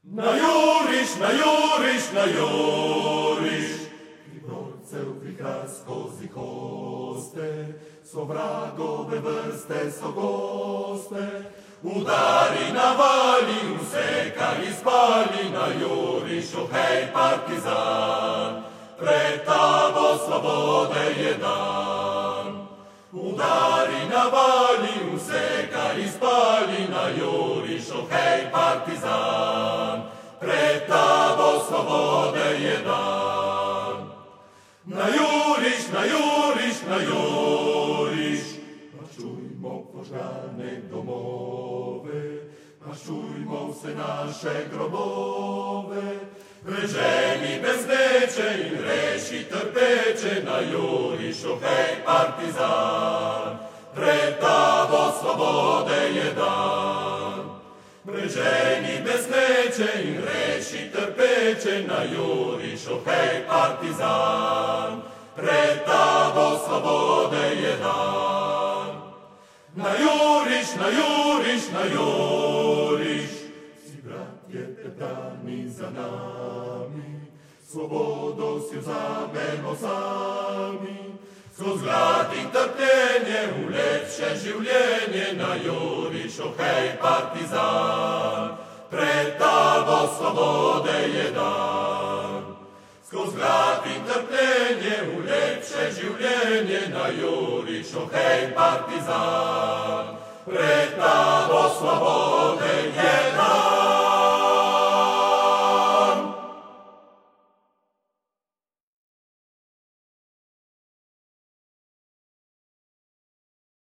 Najuriš, najuriš, najuriš, ki borcev vihra skozi hoste, so vragove vrste, so goste. Udari, navali, vse, kar izpali, najuriš, hej, partizan, pred tabo svobode je dan. Udari, navali, vse, kar izpali, najuriš, hej, partizan, pred tabo svobode je dan. Najuriš, najuriš, najuriš, maščujmo požgane domove, maščujmo vse naše grobove, preženi bezneče in reši trpeče, najuriš, hej, partizan, pred tabo svobode je dan. Preženi bezneče in reši trpeče, najuriš, hej, partizan, pred tabo svobode je dan. Najuriš, najuriš, najuriš, vsi bratje teptani za nami, svobodo si vzamemo sami, skozi glad in trpljenje v lepše življenje, najuriš, hej, partizan, pred tabo svobode je dan. Skozi glad in trpljenje v lepše življenje, najuriš, hej, partizan,